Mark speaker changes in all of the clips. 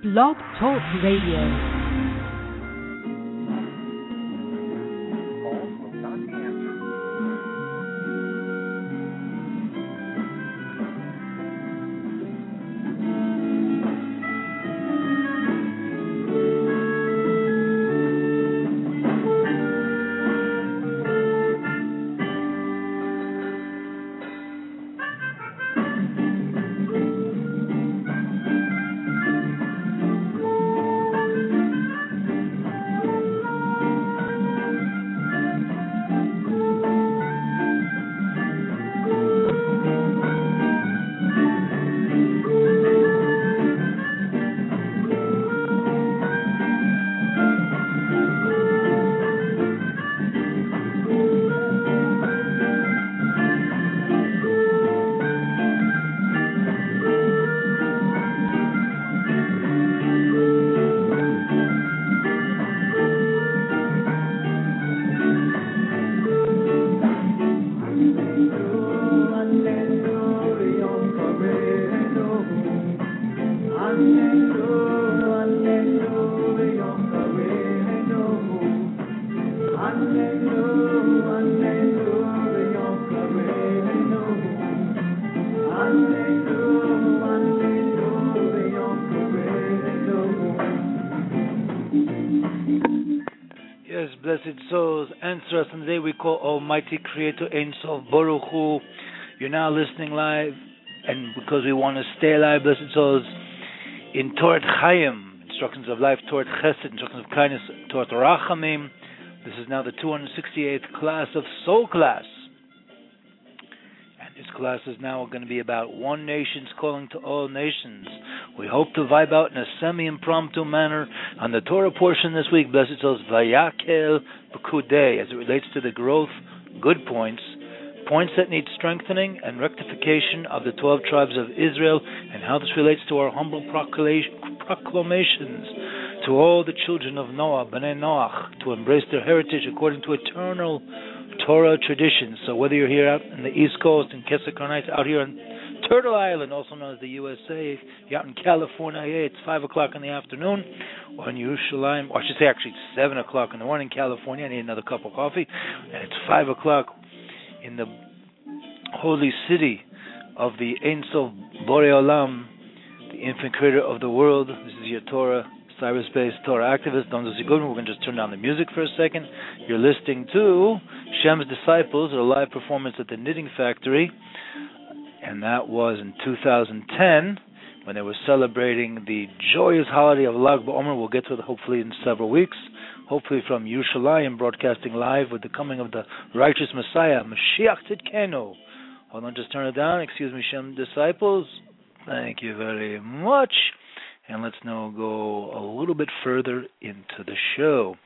Speaker 1: Blog Talk Radio.
Speaker 2: Almighty Creator Ein Sof Baruch Hu. You're now listening live, and because we want to stay alive, blessed souls, in Torah Chaim, instructions of life, Torah Chesed, instructions of kindness, Torah Rachamim. This is now the 268th class of Soul Class, and this class is now going to be about one nation's calling to all nations. We hope to vibe out in a semi-impromptu manner on the Torah portion this week, blessed souls, Vayakel B'Kudei, as it relates to the growth, good points that need strengthening and rectification of the 12 tribes of Israel, and how this relates to our humble proclamations to all the children of Noah, Bnei Noach, to embrace their heritage according to eternal Torah traditions. So whether you're here out in the East Coast, in Kesser out here on Turtle Island, also known as the USA, you're out in California, it's 5 o'clock in the afternoon, or in Yerushalayim, or I should say actually it's 7 o'clock in the morning in California, I need another cup of coffee, and it's 5 o'clock in the holy city of the Ein Sof Borei Olam, the infinite creator of the world. This is your Torah, cyberspace Torah activist, Don Zossi Goodman. We're going to just turn down the music for a second. You're listening to Shem's Disciples, a live performance at the Knitting Factory, and that was in 2010 when they were celebrating the joyous holiday of Lag BaOmer. We'll get to it hopefully in several weeks, hopefully from Yerushalayim, broadcasting live with the coming of the righteous Messiah, Mashiach Tzidkenu. Hold on, just turn it down. Excuse me, Shem Disciples. Thank you very much. And let's now go a little bit further into the show.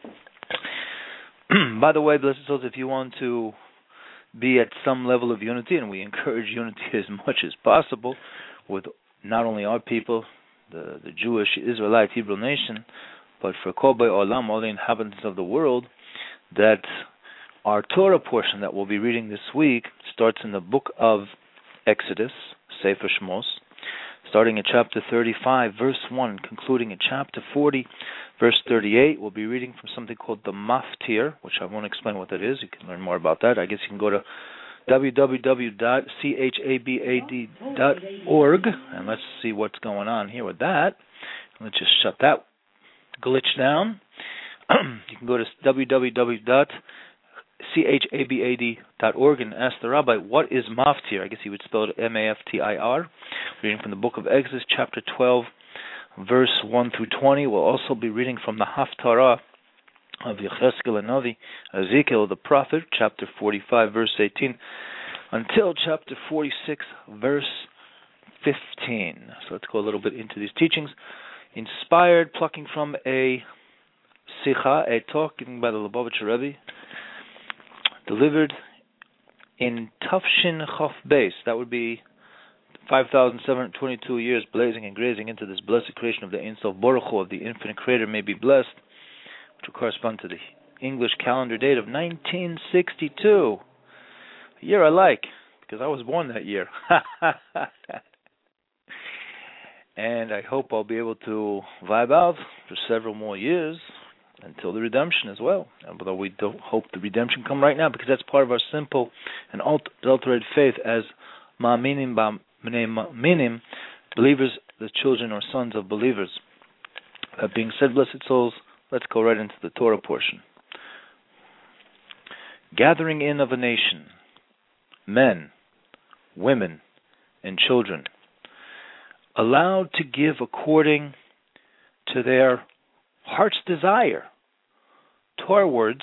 Speaker 2: By the way, blessed souls, if you want to be at some level of unity, and we encourage unity as much as possible with not only our people, the Jewish, Israelite, Hebrew nation, but for Kol B'nai Olam, all the inhabitants of the world, that our Torah portion that we'll be reading this week starts in the book of Exodus, Sefer Shmos, starting at chapter 35, verse 1, concluding at chapter 40, verse 38. We'll be reading from something called the Maftir, which I won't explain what that is. You can learn more about that. I guess you can go to www.chabad.org, and let's see what's going on here with that. Let's just shut that glitch down. You can go to www.chabad.org and ask the rabbi, what is Maftir? I guess he would spell it Maftir. Reading from the book of Exodus, chapter 12, verse 1 through 20. We'll also be reading from the Haftarah of Yechezkel Hanavi, Ezekiel the prophet, chapter 45, verse 18, until chapter 46, verse 15. So let's go a little bit into these teachings. Inspired, plucking from a Sikha, a talk given by the Lubavitcher Rebbe, delivered in Tafshin Chof Beis. That would be 5,722 years blazing and grazing into this blessed creation of the Ein Sof Baruch Hu, of the infinite creator, may be blessed, which will correspond to the English calendar date of 1962. A year I like, because I was born that year. And I hope I'll be able to vibe out for several more years until the redemption as well. Although we don't hope the redemption come right now, because that's part of our simple and unadulterated faith as ma'aminim b'nei ma'aminim, believers, the children or sons of believers. That being said, blessed souls, let's go right into the Torah portion. Gathering in of a nation, men, women, and children, allowed to give according to their heart's desire towards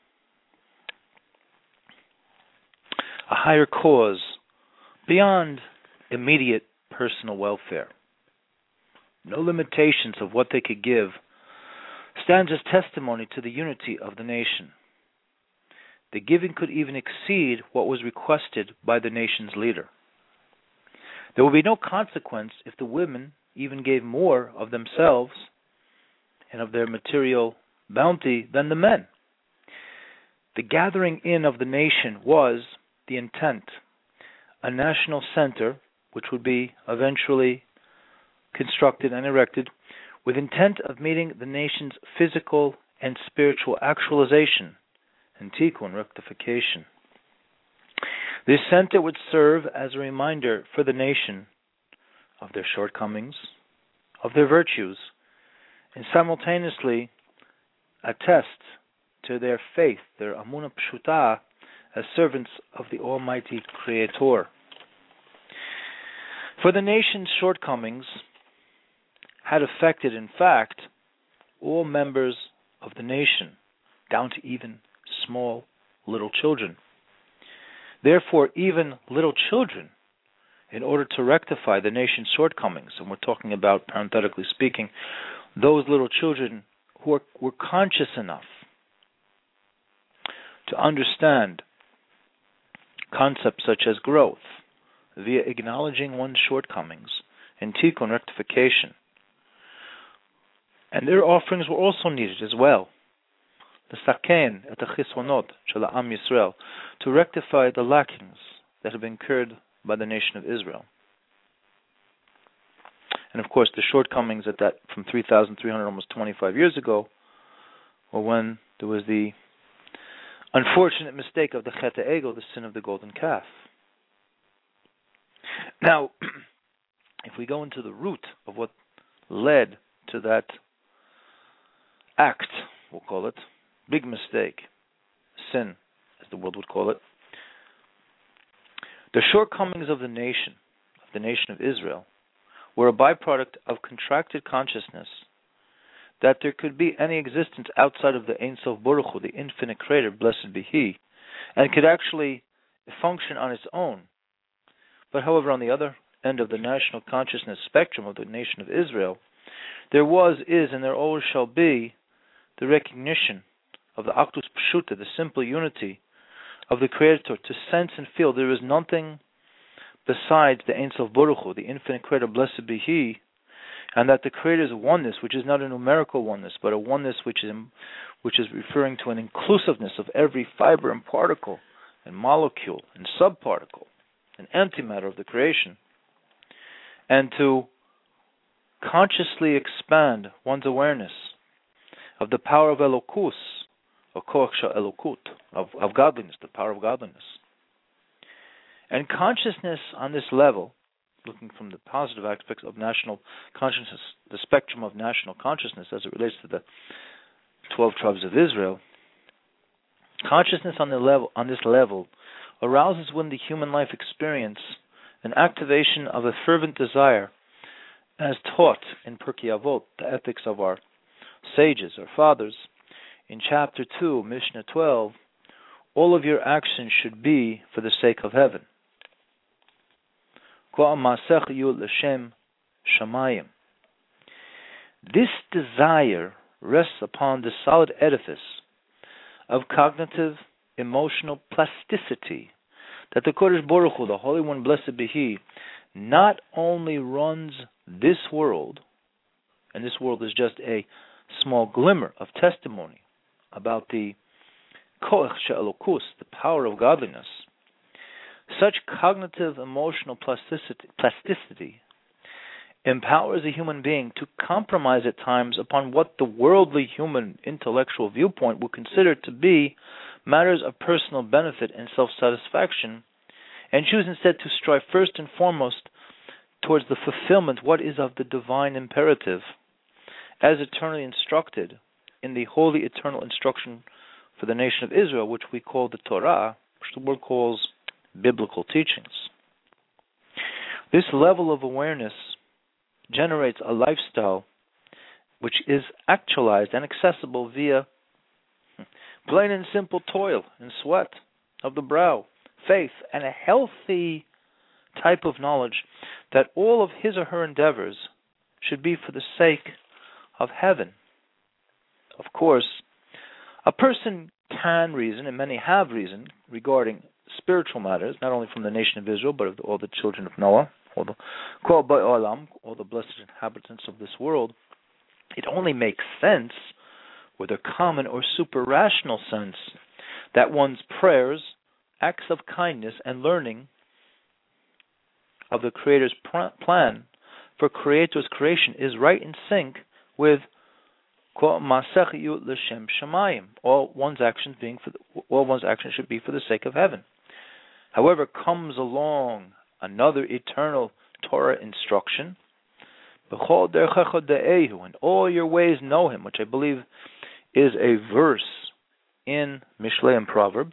Speaker 2: a higher cause beyond immediate personal welfare. No limitations of what they could give stands as testimony to the unity of the nation. The giving could even exceed what was requested by the nation's leader. There would be no consequence if the women even gave more of themselves and of their material bounty than the men. The gathering in of the nation was the intent, a national center which would be eventually constructed and erected with intent of meeting the nation's physical and spiritual actualization and tikkun, rectification. This center would serve as a reminder for the nation of their shortcomings, of their virtues, and simultaneously attest to their faith, their amunah pshuta, as servants of the Almighty Creator. For the nation's shortcomings had affected, in fact, all members of the nation, down to even small little children. Therefore, even little children, in order to rectify the nation's shortcomings, and we're talking about, parenthetically speaking, those little children who were conscious enough to understand concepts such as growth via acknowledging one's shortcomings and tikkun, rectification. And their offerings were also needed as well, l'saken et ha'chisonot shel ha'am Yisrael, to rectify the lackings that have been incurred by the nation of Israel. And of course, the shortcomings at that from 3,300, almost 25 years ago, were when there was the unfortunate mistake of the Chet HaEgel, the sin of the golden calf. Now, if we go into the root of what led to that act, we'll call it, big mistake, sin, as the world would call it, the shortcomings of the nation of Israel, were a byproduct of contracted consciousness that there could be any existence outside of the Ein Sof Baruch Hu, the infinite Creator, blessed be He, and could actually function on its own. But however, on the other end of the national consciousness spectrum of the nation of Israel, there was, is, and there always shall be the recognition of the Achdus Pshuta, the simple unity of the Creator, to sense and feel there is nothing besides the Ein Sof Baruch Hu, the infinite Creator, blessed be He, and that the Creator's oneness, which is not a numerical oneness, but a oneness which is referring to an inclusiveness of every fiber and particle and molecule and subparticle and antimatter of the creation, and to consciously expand one's awareness of the power of Elokus, or Koach Elokut, of godliness, the power of godliness. And consciousness on this level, looking from the positive aspects of national consciousness, the spectrum of national consciousness as it relates to the 12 tribes of Israel, consciousness on this level arouses within the human life experience an activation of a fervent desire, as taught in Pirkei Avot, the ethics of our sages, our fathers, in chapter 2, Mishnah 12, all of your actions should be for the sake of heaven. This desire rests upon the solid edifice of cognitive, emotional plasticity that the Kodesh Baruch Hu, the Holy One, blessed be He, not only runs this world, and this world is just a small glimmer of testimony about the Koach She'elokus, the power of godliness. Such cognitive, emotional plasticity empowers a human being to compromise at times upon what the worldly human intellectual viewpoint would consider to be matters of personal benefit and self-satisfaction, and choose instead to strive first and foremost towards the fulfillment what is of the divine imperative, as eternally instructed in the holy eternal instruction for the nation of Israel, which we call the Torah, which the world calls biblical teachings. This level of awareness generates a lifestyle which is actualized and accessible via plain and simple toil and sweat of the brow, faith, and a healthy type of knowledge that all of his or her endeavors should be for the sake of heaven. Of course, a person can reason, and many have reasoned, regarding spiritual matters, not only from the nation of Israel, but of all the children of Noah, all the Kol Ba'olam, all the blessed inhabitants of this world. It only makes sense, with a common or super-rational sense, that one's prayers, acts of kindness, and learning of the Creator's plan for Creator's creation is right in sync with all one's actions should be for the sake of heaven. However, comes along another eternal Torah instruction, in all your ways know him, which I believe is a verse in Mishlei and Proverbs.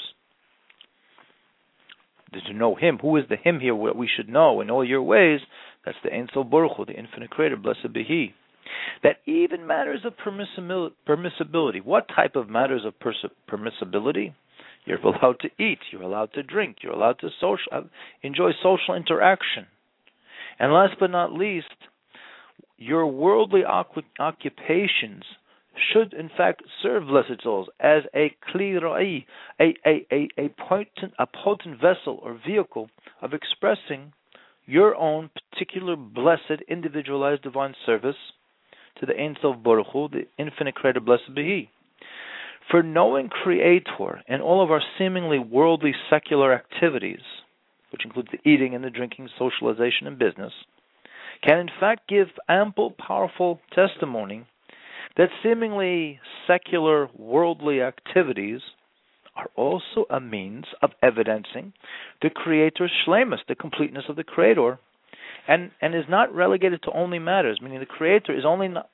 Speaker 2: To know him, who is the him here, what we should know in all your ways, that's the Ein Sof Baruch Hu, the infinite creator, blessed be he. That even matters of permissibility, what type of matters of permissibility? You're allowed to eat, you're allowed to drink, you're allowed to enjoy social interaction. And last but not least, your worldly occupations should in fact serve blessed souls as a kli ra'i, a potent vessel or vehicle of expressing your own particular blessed, individualized divine service to the Ein Sof Baruch Hu, the infinite creator, blessed be he. For knowing Creator and all of our seemingly worldly secular activities, which includes the eating and the drinking, socialization and business, can in fact give ample, powerful testimony that seemingly secular worldly activities are also a means of evidencing the Creator's shleimus, the completeness of the Creator, and is not relegated to only matters, meaning the Creator is only not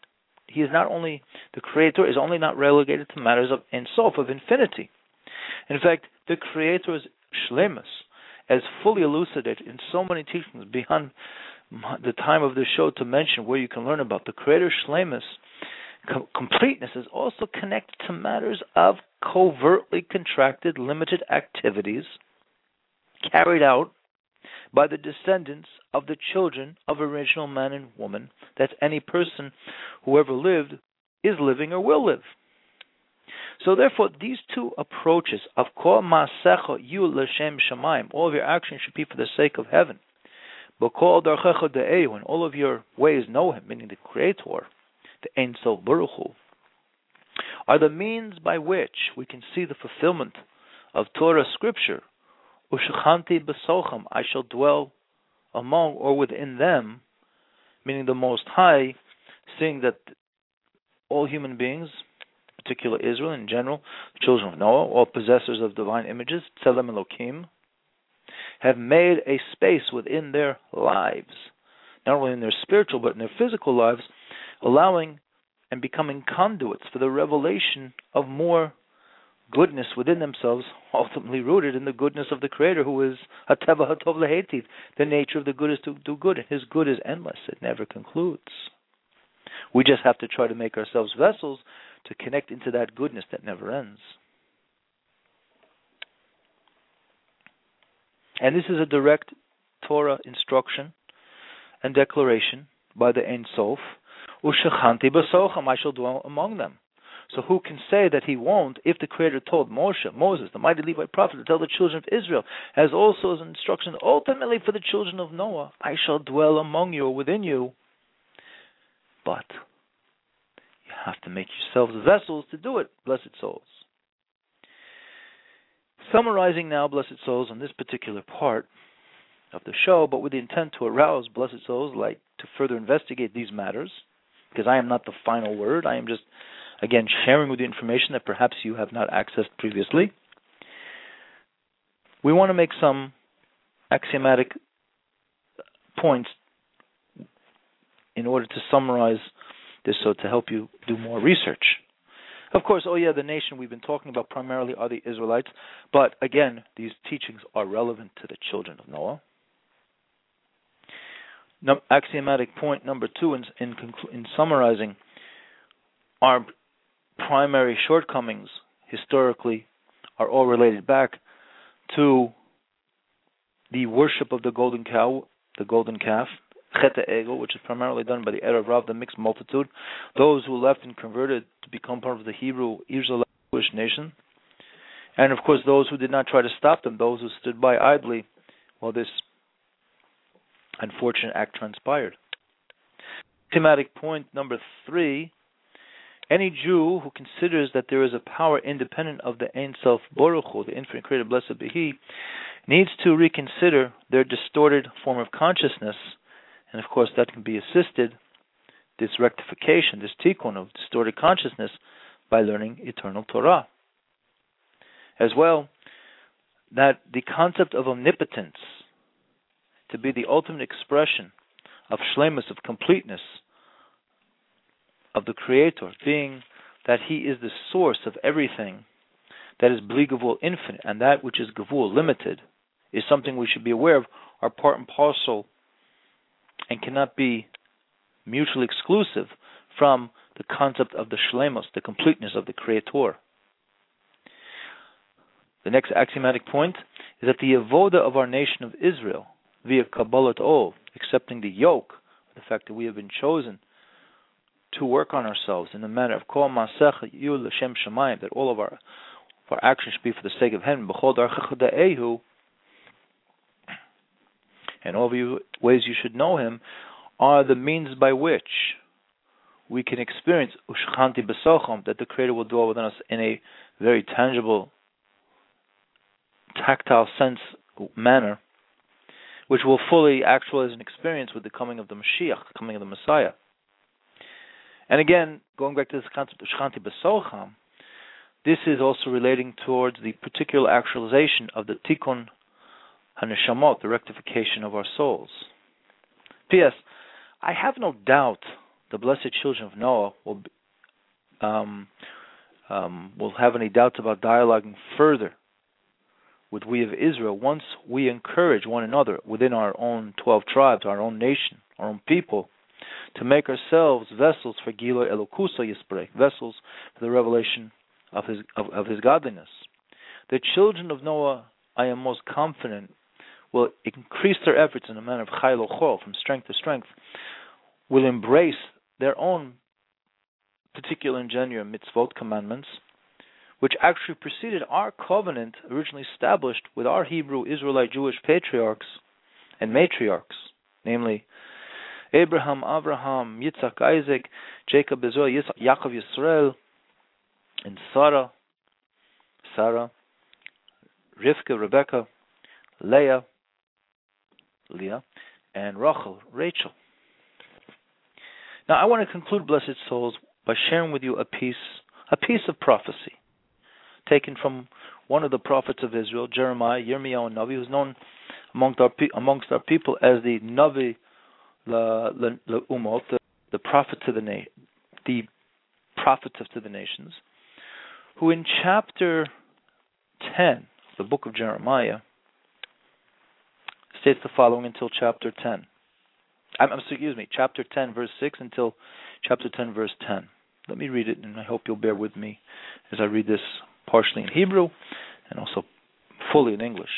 Speaker 2: relegated to matters of Ein Sof, of infinity. In fact, the Creator's shleimus, as fully elucidated in so many teachings beyond the time of the show to mention where you can learn about the Creator's shleimus, completeness is also connected to matters of covertly contracted, limited activities carried out by the descendants of the children of original man and woman. That's any person who ever lived, is living, or will live. So therefore, these two approaches of kol ma'asecha yu l'shem shamayim, all of your actions should be for the sake of heaven. But kol darchecha de'ehu, and all of your ways know him, meaning the Creator, the Ein Sof Baruch Hu, are the means by which we can see the fulfillment of Torah scripture. Ushechanti b'socham, I shall dwell among or within them, meaning the Most High, seeing that all human beings, particularly Israel in general, the children of Noah, all possessors of divine images, Tzelem Elokim, have made a space within their lives, not only in their spiritual but in their physical lives, allowing and becoming conduits for the revelation of more goodness within themselves, ultimately rooted in the goodness of the Creator, who is Hateva Hatov Lehetiv. The nature of the good is to do good, and His good is endless. It never concludes. We just have to try to make ourselves vessels to connect into that goodness that never ends. And this is a direct Torah instruction and declaration by the Ein Sof. Ushechanti b'socham, I shall dwell among them. So who can say that he won't if the Creator told Moses, the mighty Levite prophet, to tell the children of Israel, as also as an instruction ultimately for the children of Noah, I shall dwell among you or within you. But you have to make yourselves vessels to do it, blessed souls. Summarizing now, blessed souls, on this particular part, of the show, but with the intent to arouse blessed souls like to further investigate these matters, because I am not the final word. I am just, again, sharing with you information that perhaps you have not accessed previously. We want to make some axiomatic points in order to summarize this, so to help you do more research. Of course, the nation we've been talking about primarily are the Israelites, but again, these teachings are relevant to the children of Noah. Axiomatic point number 2 in summarizing our primary shortcomings historically are all related back to the worship of the golden cow, the golden calf, Chet Egel, which is primarily done by the Erev Rav, the mixed multitude, those who left and converted to become part of the Hebrew Israelite Jewish nation, and of course those who did not try to stop them, those who stood by idly while this unfortunate act transpired. Thematic point number 3, any Jew who considers that there is a power independent of the Ein Sof Baruch Hu, the infinite creator, blessed be He, needs to reconsider their distorted form of consciousness. And of course, that can be assisted, this rectification, this tikkun of distorted consciousness, by learning eternal Torah. As well, that the concept of omnipotence, to be the ultimate expression of shlemus, of completeness, of the Creator, being that He is the source of everything that is bli gavul, infinite, and that which is gavul, limited, is something we should be aware of, are part and parcel, and cannot be mutually exclusive from the concept of the shlemus, the completeness of the Creator. The next axiomatic point is that the avoda of our nation of Israel, via Kabbalat Ol, accepting the yoke, the fact that we have been chosen to work on ourselves in the manner of Kol Masech Yul L'Shem Shamayim, that all of our actions should be for the sake of heaven, B'chol Darchecha Da'ehu, and all the ways you should know Him, are the means by which we can experience Ushchanti B'Socham, that the Creator will dwell within us in a very tangible, tactile sense manner, which will fully actualize and experience with the coming of the Mashiach, the coming of the Messiah. And again, going back to this concept of Ushchanti B'Socham, this is also relating towards the particular actualization of the Tikkun HaNeshamot, the rectification of our souls. P.S. I have no doubt the blessed children of Noah will have any doubts about dialoguing further with we of Israel once we encourage one another within our own 12 tribes, our own nation, our own people, to make ourselves vessels for Gilui Elokusa Yisprech, vessels for the revelation of his godliness. The children of Noah, I am most confident, will increase their efforts in a manner of chayil ochol, from strength to strength, will embrace their own particular and genuine mitzvot, commandments, which actually preceded our covenant originally established with our Hebrew Israelite Jewish patriarchs and matriarchs, namely Abraham, Avraham, Yitzhak, Isaac, Jacob, Israel, Yaakov, Yisrael, and Sarah, Rivka, Rebecca, Leah, and Rachel. Now, I want to conclude, blessed souls, by sharing with you a piece of prophecy taken from one of the prophets of Israel, Jeremiah, Yirmiyahu Navi, who's known amongst our people as the Navi Umot, the prophet to the prophetess to the nations, who in chapter 10 of the book of Jeremiah states the following until chapter 10. Chapter 10, verse 6 until chapter 10, verse 10. Let me read it, and I hope you'll bear with me as I read this partially in Hebrew and also fully in English.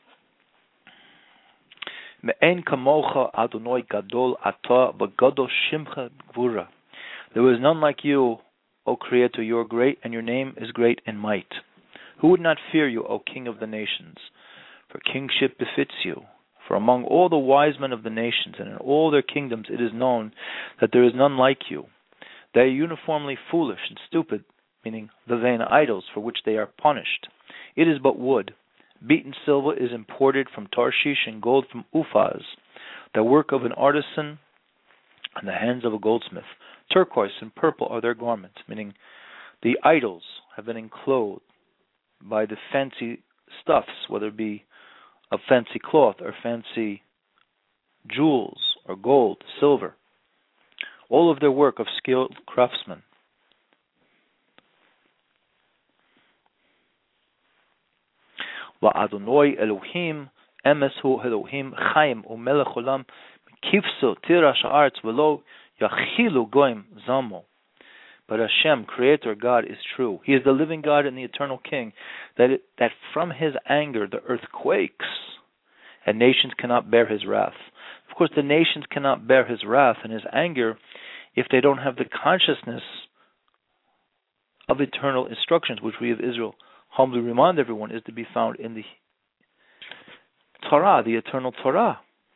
Speaker 2: Me'en kamocha Adonai gadol ata v'gadol shimcha gvura. There is none like you, O Creator. You are great, and your name is great in might. Who would not fear you, O King of the nations? For kingship befits you. For among all the wise men of the nations and in all their kingdoms it is known that there is none like you. They are uniformly foolish and stupid, meaning the vain idols for which they are punished. It is but wood, Beaten silver is imported from Tarshish and gold from Ufaz, the work of an artisan and the hands of a goldsmith. Turquoise and purple are their garments, meaning the idols have been enclosed by the fancy stuffs, whether it be of fancy cloth or fancy jewels or gold, silver. All of their work of skilled craftsmen. Adonai Elohim emes hu Elohim chaim umelech olam kifso tirash haaretz velo yachilu goyim zamo. But Hashem, Creator God, is true. He is the living God and the eternal King. That from His anger the earth quakes, and nations cannot bear His wrath. Of course, the nations cannot bear His wrath and His anger if they don't have the consciousness of eternal instructions, which we of Israel humbly remind everyone is to be found in the Torah, the eternal Torah.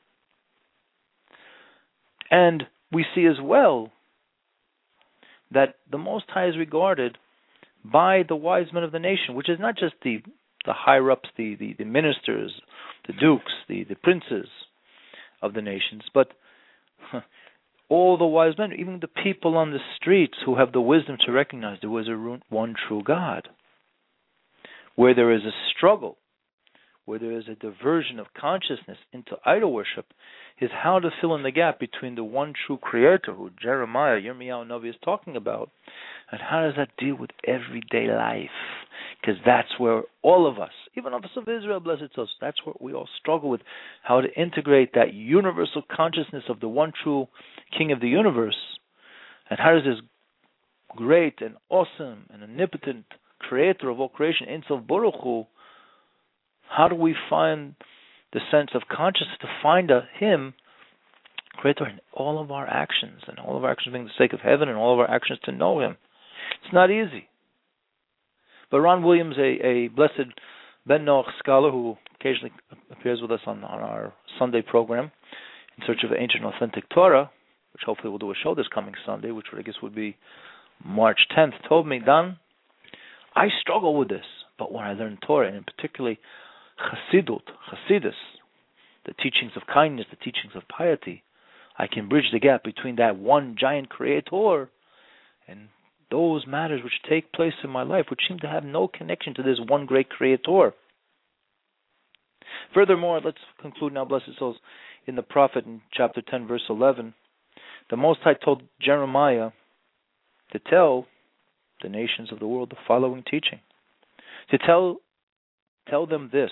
Speaker 2: And we see as well that the Most High is regarded by the wise men of the nation, which is not just the higher-ups, the ministers, the dukes, the princes of the nations, but all the wise men, even the people on the streets who have the wisdom to recognize there was one true God. Where there is a struggle, where there is a diversion of consciousness into idol worship, is how to fill in the gap between the one true Creator, who Jeremiah, Yirmiyahu Navi is talking about, and how does that deal with everyday life? Because that's where all of us, even of us of Israel, blessed souls, that's what we all struggle with, how to integrate that universal consciousness of the one true King of the universe, and how does this great and awesome and omnipotent Creator of all creation, Ein Sof Baruch Hu, how do we find the sense of consciousness to find Him, Creator, in all of our actions, and all of our actions being the sake of heaven, and all of our actions to know Him? It's not easy. But Ron Williams, a blessed Ben Noach scholar who occasionally appears with us on our Sunday program in search of ancient authentic Torah, which hopefully we'll do a show this coming Sunday, which I guess would be March 10th, told me, Don, I struggle with this, but when I learn Torah, and in particularly Chassidus, the teachings of kindness, the teachings of piety, I can bridge the gap between that one giant Creator and those matters which take place in my life, which seem to have no connection to this one great Creator. Furthermore, let's conclude now, blessed souls, in the prophet in chapter 10, verse 11, the Most High told Jeremiah to tell the nations of the world the following teaching. To tell them this.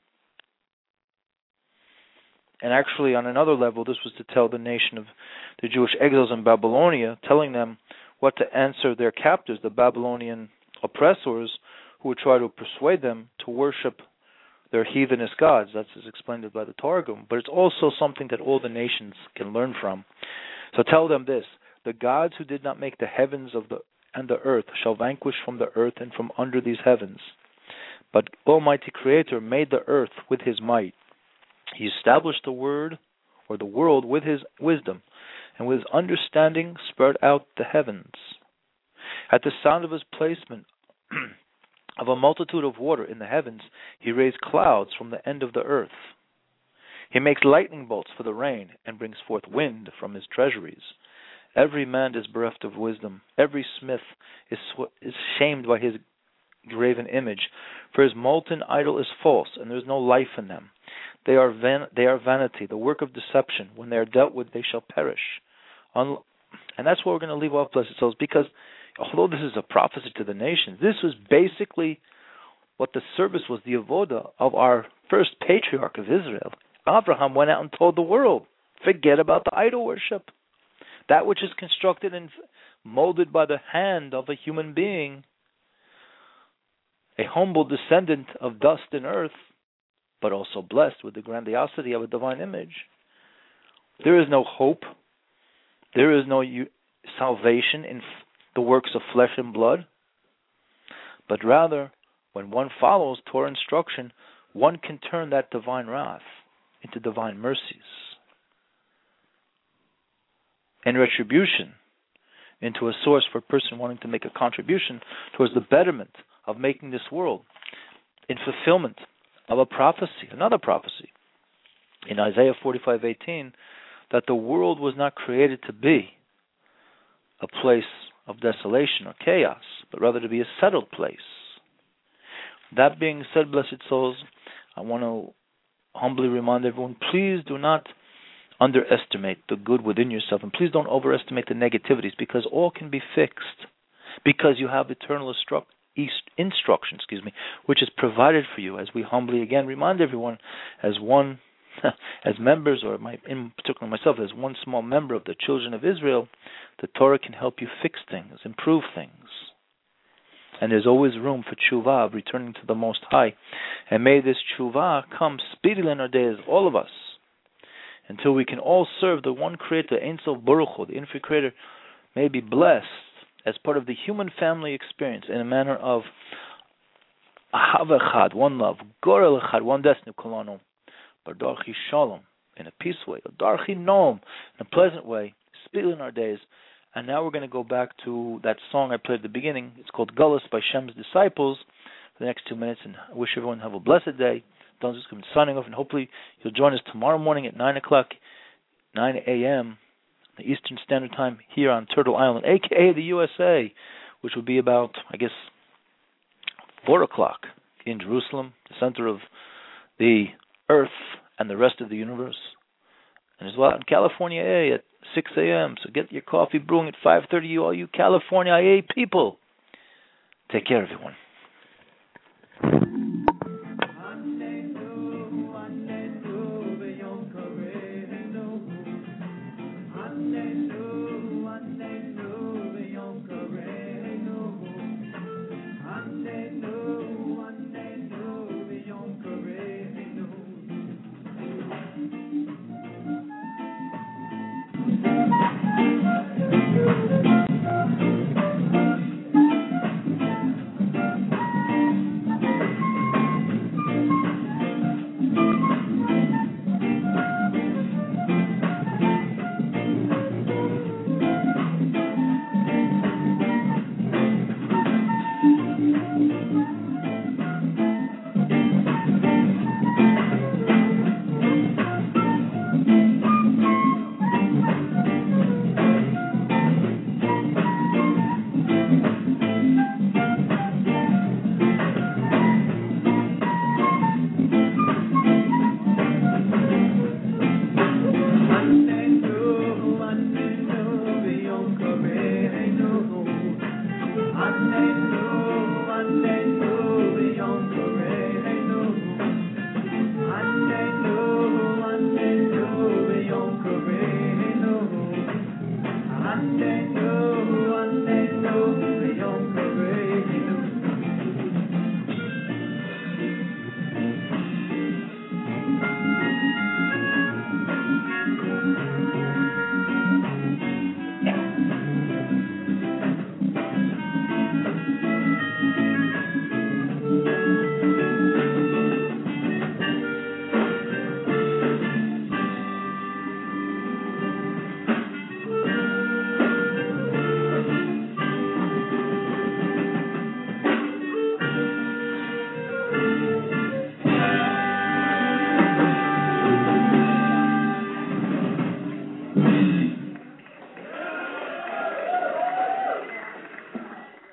Speaker 2: And actually, on another level, this was to tell the nation of the Jewish exiles in Babylonia, telling them what to answer their captors, the Babylonian oppressors, who would try to persuade them to worship their heathenous gods. That's as explained by the Targum. But it's also something that all the nations can learn from. So tell them this: the gods who did not make the heavens and the earth shall vanquish from the earth and from under these heavens. But Almighty Creator made the earth with His might. He established the world with His wisdom, and with His understanding spread out the heavens. At the sound of His placement of a multitude of water in the heavens, He raised clouds from the end of the earth. He makes lightning bolts for the rain, and brings forth wind from His treasuries. Every man is bereft of wisdom. Every smith is shamed by his graven image. For his molten idol is false, and there is no life in them. They are vanity, the work of deception. When they are dealt with, they shall perish. And that's what we're going to leave off, blessed souls, because although this is a prophecy to the nations, this was basically what the service was, the avoda of our first patriarch of Israel. Abraham went out and told the world, forget about the idol worship. That which is constructed and molded by the hand of a human being, a humble descendant of dust and earth, but also blessed with the grandiosity of a divine image. There is no hope. There is no salvation in the works of flesh and blood. But rather, when one follows Torah instruction, one can turn that divine wrath into divine mercies, and retribution into a source for a person wanting to make a contribution towards the betterment of making this world in fulfillment of a prophecy, another prophecy, in Isaiah 45:18, that the world was not created to be a place of desolation or chaos, but rather to be a settled place. That being said, blessed souls, I want to humbly remind everyone, please do not underestimate the good within yourself, and please don't overestimate the negativities, because all can be fixed, because you have eternal instruction, which is provided for you, as we humbly again remind everyone, as one, as members, or in particular myself, as one small member of the children of Israel, the Torah can help you fix things, improve things. And there's always room for tshuva, of returning to the Most High. And may this tshuva come speedily in our days, all of us, until we can all serve the one Creator, Ein Sof Baruch Hu, the Infinite Creator, may be blessed as part of the human family experience in a manner of Ahava Echad, one love, Gorel Echad, one destiny, Kolanu, Bardarchi Shalom, in a peaceful way, Darchi Noam, in a pleasant way, speedily in our days. And now we're going to go back to that song I played at the beginning. It's called Gullus by Shem's Disciples for the next 2 minutes. And I wish everyone have a blessed day. Don't just come signing off, and hopefully you'll join us tomorrow morning at 9 a.m. the Eastern Standard Time here on Turtle Island, a.k.a. the USA, which will be about, I guess, 4 o'clock in Jerusalem, the center of the earth and the rest of the universe. And as well in California A at 6 a.m. So get your coffee brewing at 5:30, all you California IA people. Take care, everyone.